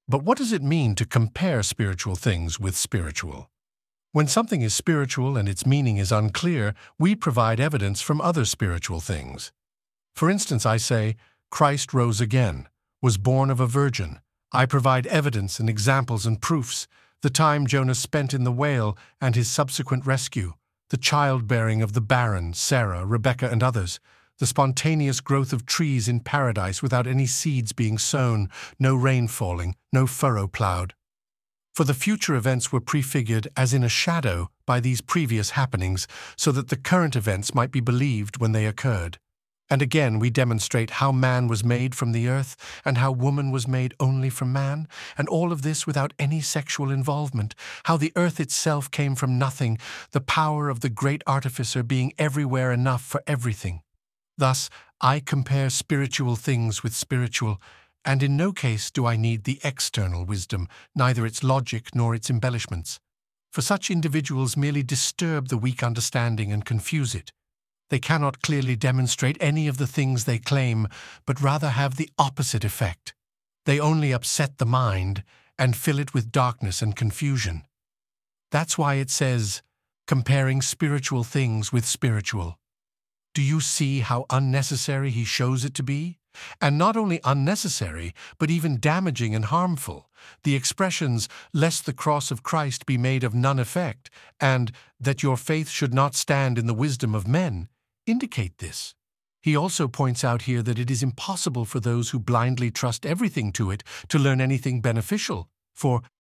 But what does it mean to compare spiritual things with spiritual? When something is spiritual and its meaning is unclear, we provide evidence from other spiritual things. For instance, I say, Christ rose again, was born of a virgin. I provide evidence and examples and proofs, the time Jonah spent in the whale and his subsequent rescue, the childbearing of the barren, Sarah, Rebecca, and others, the spontaneous growth of trees in paradise without any seeds being sown, no rain falling, no furrow plowed. For the future events were prefigured as in a shadow by these previous happenings, so that the current events might be believed when they occurred. And again we demonstrate how man was made from the earth and how woman was made only from man, and all of this without any sexual involvement, how the earth itself came from nothing, the power of the great artificer being everywhere enough for everything. Thus, I compare spiritual things with spiritual, and in no case do I need the external wisdom, neither its logic nor its embellishments. For such individuals merely disturb the weak understanding and confuse it. They cannot clearly demonstrate any of the things they claim, but rather have the opposite effect. They only upset the mind and fill it with darkness and confusion. That's why it says, comparing spiritual things with spiritual. Do you see how unnecessary he shows it to be? And not only unnecessary, but even damaging and harmful. The expressions, lest the cross of Christ be made of none effect, and that your faith should not stand in the wisdom of men, indicate this. He also points out here that it is impossible for those who blindly trust everything to it to learn anything beneficial, for